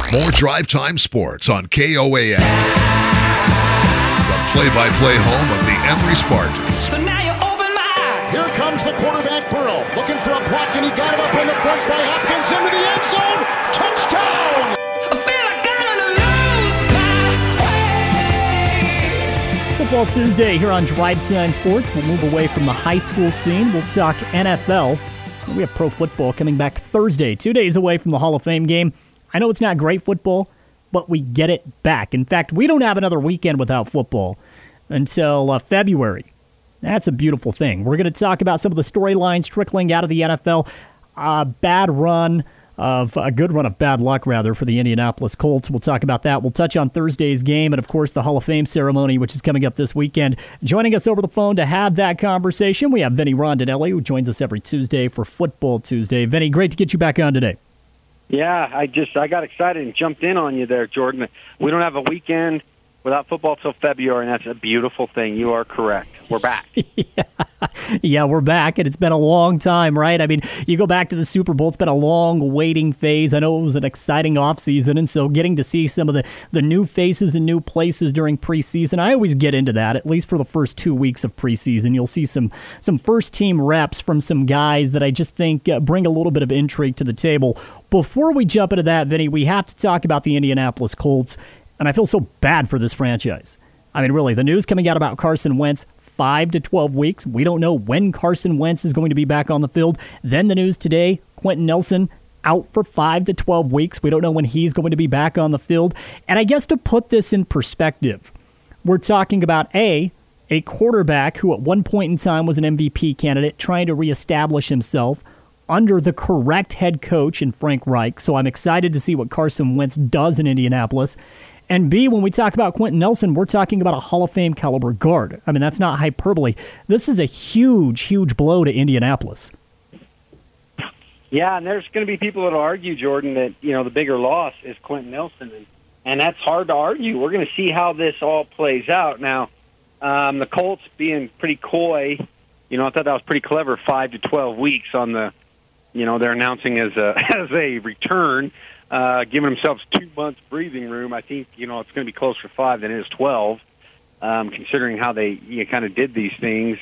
More Drive Time Sports on KOAN. The play-by-play home of the Emory Spartans. So now you open my eyes. Here comes the quarterback, Burrow, looking for a block, and he got it up in the front by Hopkins into the end zone. Touchdown! I feel like I'm gonna lose my way. Football Tuesday here on Drive Time Sports. We'll move away from the high school scene. We'll talk NFL. We have pro football coming back Thursday, 2 days away from the Hall of Fame game. I know it's not great football, but we get it back. In fact, we don't have another weekend without football until February. That's a beautiful thing. We're going to talk about some of the storylines trickling out of the NFL. A good run of bad luck, rather, for the Indianapolis Colts. We'll talk about that. We'll touch on Thursday's game and, of course, the Hall of Fame ceremony, which is coming up this weekend. Joining us over the phone to have that conversation, we have Vinny Rondinelli, who joins us every Tuesday for Football Tuesday. Vinny, great to get you back on today. Yeah, I got excited and jumped in on you there, Jordan. We don't have a weekend without football till February, and that's a beautiful thing. You are correct. We're back. Yeah, we're back, and it's been a long time, right? I mean, you go back to the Super Bowl, it's been a long waiting phase. I know it was an exciting offseason, and so getting to see some of the new faces and new places during preseason, I always get into that, at least for the first 2 weeks of preseason. You'll see some first-team reps from some guys that I just think bring a little bit of intrigue to the table. Before we jump into that, Vinny, we have to talk about the Indianapolis Colts, and I feel so bad for this franchise. I mean, really, the news coming out about Carson Wentz, 5 to 12 weeks. We don't know when Carson Wentz is going to be back on the field. Then the news today, Quentin Nelson out for 5 to 12 weeks. We don't know when he's going to be back on the field. And I guess to put this in perspective, we're talking about a quarterback who at one point in time was an MVP candidate trying to reestablish himself under the correct head coach in Frank Reich. So I'm excited to see what Carson Wentz does in Indianapolis. And B, when we talk about Quentin Nelson, we're talking about a Hall of Fame caliber guard. I mean, that's not hyperbole. This is a huge, huge blow to Indianapolis. Yeah, and there's going to be people that will argue, Jordan, that the bigger loss is Quentin Nelson, and that's hard to argue. We're going to see how this all plays out. Now, the Colts being pretty coy, I thought that was pretty clever. 5 to 12 weeks on the, they're announcing as a return. Giving themselves 2 months breathing room. I think, it's going to be closer to 5 than it is 12, considering how they kind of did these things.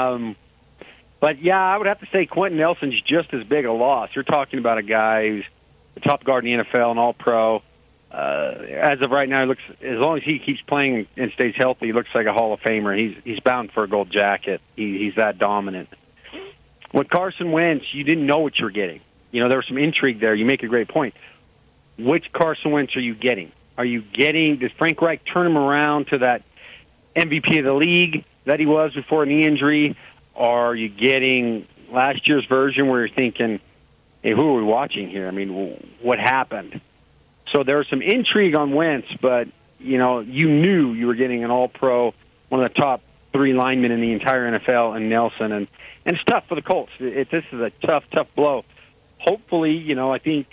But, yeah, I would have to say Quentin Nelson's just as big a loss. You're talking about a guy who's the top guard in the NFL, an all-pro. As of right now, he looks, as long as he keeps playing and stays healthy, he looks like a Hall of Famer. He's bound for a gold jacket. He's that dominant. With Carson Wentz, you didn't know what you were getting. There was some intrigue there. You make a great point. Which Carson Wentz are you getting? Does Frank Reich turn him around to that MVP of the league that he was before a knee injury? Or are you getting last year's version where you're thinking, hey, who are we watching here? I mean, what happened? So there was some intrigue on Wentz, but, you knew you were getting an all-pro, one of the top 3 linemen in the entire NFL, and Nelson. And it's tough for the Colts. This is a tough blow. Hopefully, I think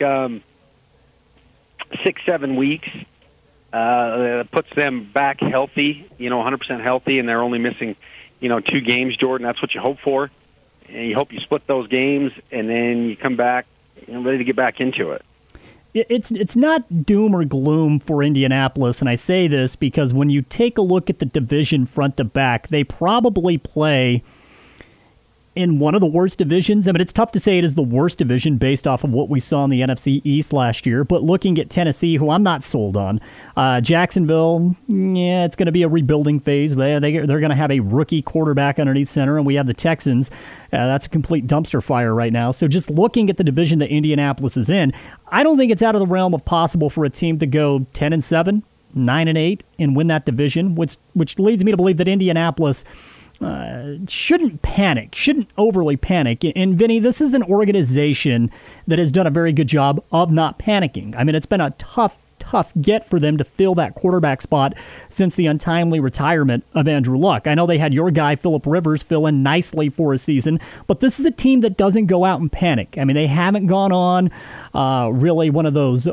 6-7 weeks puts them back healthy, 100% healthy, and they're only missing, 2 games, Jordan. That's what you hope for. And you hope you split those games, and then you come back ready to get back into it. It's not doom or gloom for Indianapolis, and I say this because when you take a look at the division front to back, they probably play in one of the worst divisions. I mean, it's tough to say it is the worst division based off of what we saw in the NFC East last year, but looking at Tennessee, who I'm not sold on, Jacksonville, it's going to be a rebuilding phase. They're going to have a rookie quarterback underneath center, and we have the Texans. That's a complete dumpster fire right now. So just looking at the division that Indianapolis is in, I don't think it's out of the realm of possible for a team to go 10-7, 9-8, and win that division, which leads me to believe that Indianapolis shouldn't overly panic. And Vinny, this is an organization that has done a very good job of not panicking. I mean, it's been a tough get for them to fill that quarterback spot since the untimely retirement of Andrew Luck. I know they had your guy, Phillip Rivers, fill in nicely for a season, but this is a team that doesn't go out and panic. I mean, they haven't gone on really one of those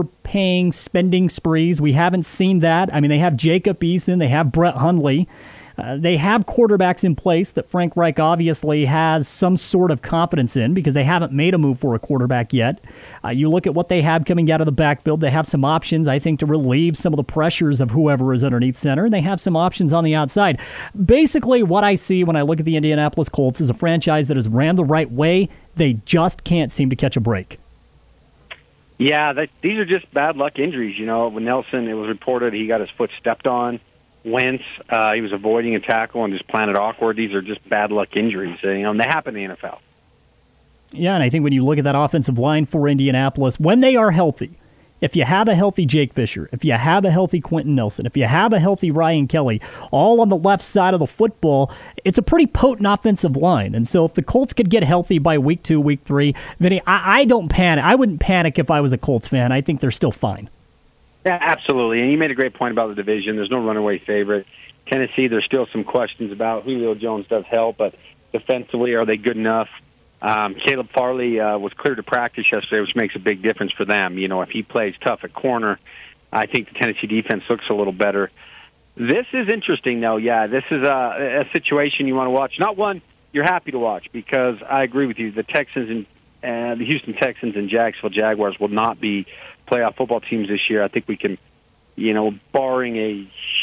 overpaying spending sprees. We haven't seen that. I mean, they have Jacob Eason, they have Brett Hundley. They have quarterbacks in place that Frank Reich obviously has some sort of confidence in because they haven't made a move for a quarterback yet. You look at what they have coming out of the backfield. They have some options, I think, to relieve some of the pressures of whoever is underneath center. And they have some options on the outside. Basically, what I see when I look at the Indianapolis Colts is a franchise that has ran the right way. They just can't seem to catch a break. Yeah, these are just bad luck injuries. When Nelson, it was reported he got his foot stepped on. Wentz, he was avoiding a tackle and just planted awkward. These are just bad luck injuries. And they happen in the NFL. Yeah, and I think when you look at that offensive line for Indianapolis, when they are healthy, if you have a healthy Jake Fisher, if you have a healthy Quentin Nelson, if you have a healthy Ryan Kelly, all on the left side of the football, it's a pretty potent offensive line. And so if the Colts could get healthy by week 2, week 3, Vinny, I don't panic. I wouldn't panic if I was a Colts fan. I think they're still fine. Yeah, absolutely. And you made a great point about the division. There's no runaway favorite. Tennessee, there's still some questions about Julio Jones does help, but defensively, are they good enough? Caleb Farley was cleared to practice yesterday, which makes a big difference for them. If he plays tough at corner, I think the Tennessee defense looks a little better. This is interesting, though. Yeah, this is a situation you want to watch. Not one you're happy to watch because I agree with you. The Texans and the Houston Texans and Jacksonville Jaguars will not be playoff football teams this year. I think we can, barring a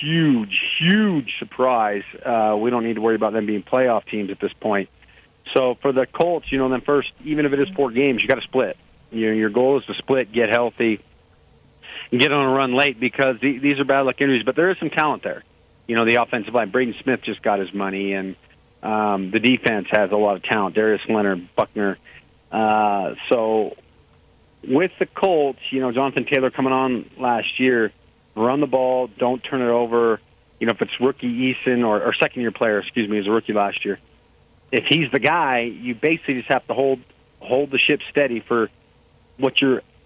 huge surprise, we don't need to worry about them being playoff teams at this point. So for the Colts, then first, even if it is 4 games, you got to split. Your goal is to split, get healthy, and get on a run late because these are bad luck injuries. But there is some talent there. The offensive line. Braden Smith just got his money, and the defense has a lot of talent. Darius Leonard, Buckner. So with the Colts, Jonathan Taylor coming on last year, run the ball, don't turn it over. If it's rookie Eason or second-year player, is a rookie last year. If he's the guy, you basically just have to hold the ship steady for what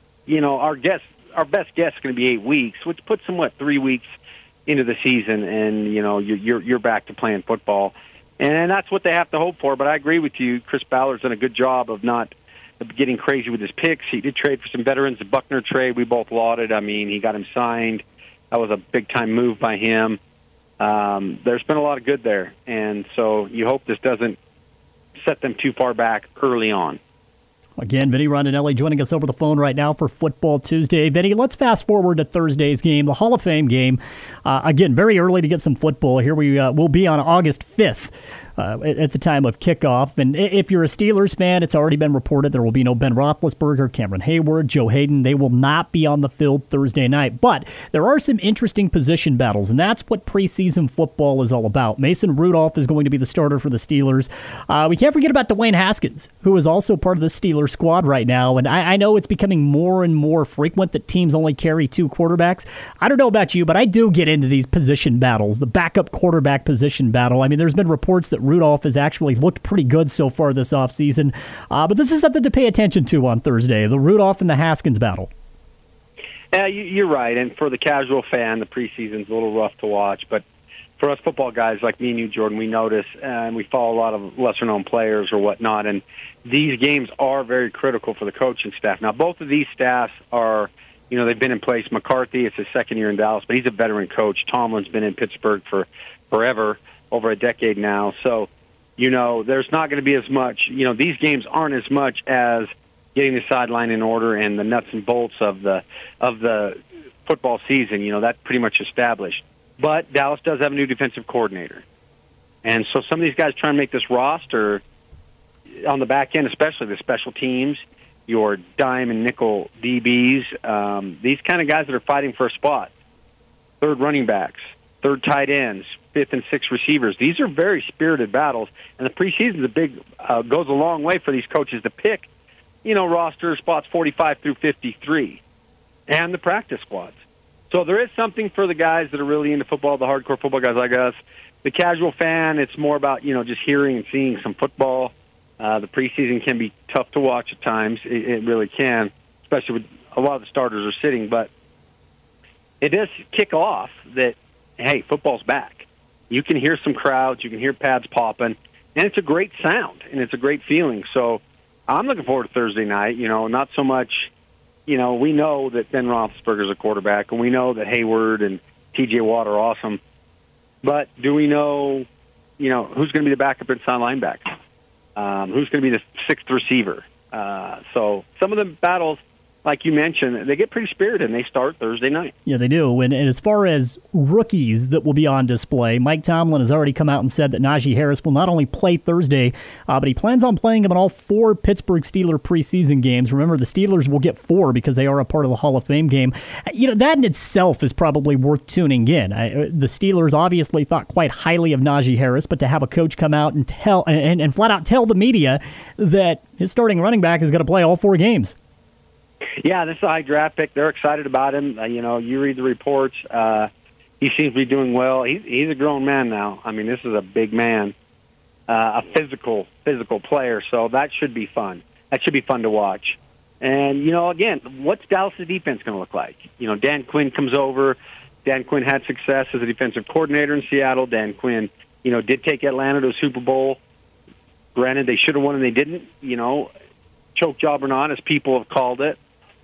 our best guess is going to be 8 weeks, which puts them 3 weeks into the season, and you're back to playing football, and that's what they have to hope for. But I agree with you, Chris Ballard's done a good job of not getting crazy with his picks. He did trade for some veterans. The Buckner trade we both lauded. I mean, he got him signed. That was a big time move by him. There's been a lot of good there, and so you hope this doesn't set them too far back early on. Again, Vinny Rondinelli joining us over the phone right now for Football Tuesday. Vinny, let's fast forward to Thursday's game, the Hall of Fame game. Again, very early to get some football. Here we will be on August 5th. At the time of kickoff. And if you're a Steelers fan, it's already been reported there will be no Ben Roethlisberger, Cameron Hayward, Joe Hayden. They will not be on the field Thursday night. But there are some interesting position battles, and that's what preseason football is all about. Mason Rudolph is going to be the starter for the Steelers. We can't forget about Dwayne Haskins, who is also part of the Steelers squad right now. And I know it's becoming more and more frequent that teams only carry 2 quarterbacks. I don't know about you, but I do get into these position battles, the backup quarterback position battle. I mean, there's been reports that Rudolph has actually looked pretty good so far this offseason. But this is something to pay attention to on Thursday, the Rudolph and the Haskins battle. Yeah, you're right. And for the casual fan, the preseason's a little rough to watch. But for us football guys like me and you, Jordan, we notice and we follow a lot of lesser-known players or whatnot. And these games are very critical for the coaching staff. Now, both of these staffs are, they've been in place. McCarthy, it's his second year in Dallas, but he's a veteran coach. Tomlin's been in Pittsburgh for forever. Over a decade now. So, there's not going to be as much, these games aren't as much as getting the sideline in order and the nuts and bolts of the football season. That's pretty much established. But Dallas does have a new defensive coordinator. And so some of these guys trying to make this roster on the back end, especially the special teams, your dime and nickel DBs, these kind of guys that are fighting for a spot, third running backs, third tight ends, 5th and 6th receivers. These are very spirited battles, and the preseason goes a long way for these coaches to pick, roster spots 45 through 53, and the practice squads. So there is something for the guys that are really into football, the hardcore football guys like us. The casual fan, it's more about just hearing and seeing some football. The preseason can be tough to watch at times. It really can, especially with a lot of the starters are sitting. But it does kick off that, hey, football's back. You can hear some crowds, you can hear pads popping, and it's a great sound, and it's a great feeling. So I'm looking forward to Thursday night. Not so much, we know that Ben Roethlisberger's a quarterback, and we know that Hayward and T.J. Watt are awesome. But do we know, who's going to be the backup inside linebacker? Who's going to be the sixth receiver? So some of the battles, like you mentioned, they get pretty spirited, and they start Thursday night. Yeah, they do. And as far as rookies that will be on display, Mike Tomlin has already come out and said that Najee Harris will not only play Thursday, but he plans on playing him in all 4 Pittsburgh Steelers preseason games. Remember, the Steelers will get 4 because they are a part of the Hall of Fame game. That in itself is probably worth tuning in. The Steelers obviously thought quite highly of Najee Harris, but to have a coach come out and tell and flat out tell the media that his starting running back is going to play all 4 games. Yeah, this is a high draft pick. They're excited about him. You read the reports. He seems to be doing well. He's a grown man now. I mean, this is a big man, a physical player. So that should be fun. That should be fun to watch. And, again, what's Dallas' defense going to look like? Dan Quinn comes over. Dan Quinn had success as a defensive coordinator in Seattle. Dan Quinn, did take Atlanta to a Super Bowl. Granted, they should have won and they didn't, choke job or not, as people have called it.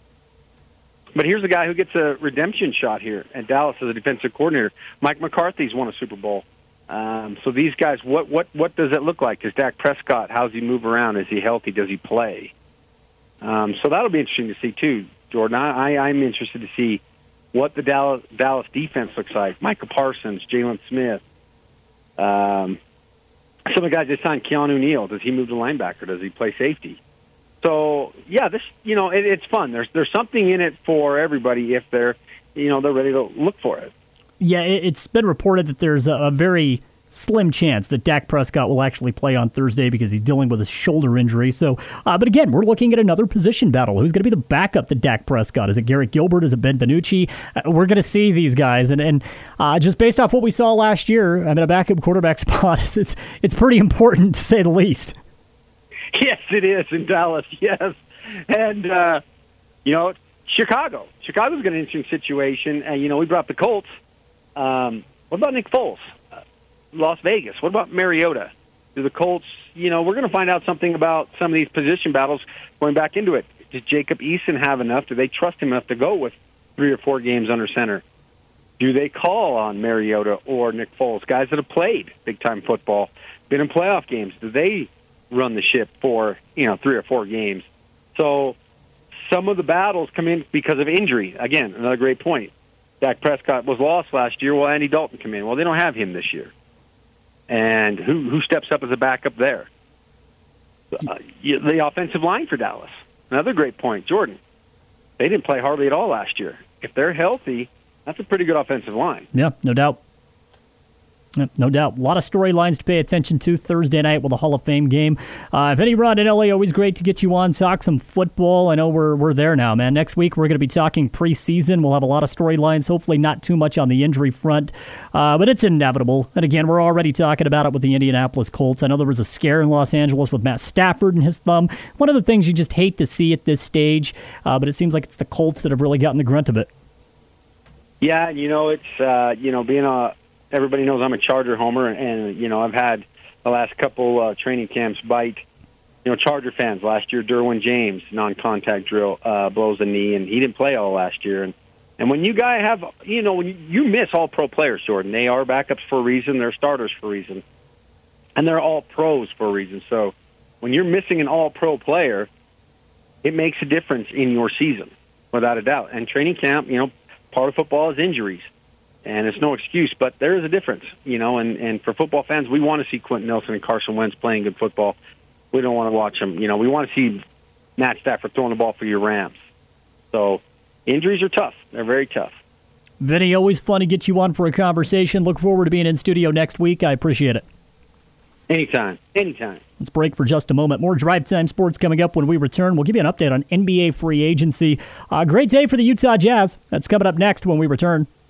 But here's a guy who gets a redemption shot here at Dallas as a defensive coordinator. Mike McCarthy's won a Super Bowl. So these guys, what does it look like? Is Dak Prescott, how's he move around? Is he healthy? Does he play? So that'll be interesting to see, too, Jordan. I'm interested to see what the Dallas defense looks like. Micah Parsons, Jalen Smith. Some of the guys they signed, Keanu Neal. Does he move to linebacker? Does he play safety? So yeah, this it's fun. There's something in it for everybody if they're ready to look for it. Yeah, it's been reported that there's a very slim chance that Dak Prescott will actually play on Thursday because he's dealing with a shoulder injury. So, but again, we're looking at another position battle. Who's going to be the backup to Dak Prescott? Is it Garrett Gilbert? Is it Ben DiNucci? We're going to see these guys, and just based off what we saw last year, a backup quarterback spot it's pretty important to say the least. Yes, it is in Dallas. Yes, and Chicago. Chicago's got an interesting situation. We brought up the Colts. What about Nick Foles? Las Vegas. What about Mariota? Do the Colts? We're going to find out something about some of these position battles going back into it. Does Jacob Eason have enough? Do they trust him enough to go with 3 or 4 games under center? Do they call on Mariota or Nick Foles, guys that have played big-time football, been in playoff games? Do they run the ship for 3 or 4 games? So some of the battles come in because of injury. Again, another great point. Dak Prescott was lost last year. Well, Andy Dalton came in. Well, they don't have him this year. And who steps up as a backup there? The offensive line for Dallas. Another great point. Jordan, they didn't play hardly at all last year. If they're healthy, that's a pretty good offensive line. Yeah, no doubt. No doubt. A lot of storylines to pay attention to Thursday night with the Hall of Fame game. Vinny Rod in LA, always great to get you on, talk some football. I know we're there now, man. Next week we're going to be talking preseason. We'll have a lot of storylines, hopefully not too much on the injury front, but it's inevitable. And again, we're already talking about it with the Indianapolis Colts. I know there was a scare in Los Angeles with Matt Stafford and his thumb. One of the things you just hate to see at this stage, but it seems like it's the Colts that have really gotten the grunt of it. Yeah, it's, being a... Everybody knows I'm a Charger homer, and, I've had the last couple training camps bite, Charger fans. Last year, Derwin James, non-contact drill, blows a knee, and he didn't play all last year. And when you guys have, when you miss all pro players, Jordan, they are backups for a reason, they're starters for a reason, and they're all pros for a reason. So when you're missing an all-pro player, it makes a difference in your season, without a doubt. And training camp, part of football is injuries. And it's no excuse, but there is a difference, and for football fans, we want to see Quentin Nelson and Carson Wentz playing good football. We don't want to watch them. We want to see Matt Stafford throwing the ball for your Rams. So injuries are tough. They're very tough. Vinny, always fun to get you on for a conversation. Look forward to being in studio next week. I appreciate it. Anytime. Let's break for just a moment. More Drive Time Sports coming up when we return. We'll give you an update on NBA free agency. Great day for the Utah Jazz. That's coming up next when we return.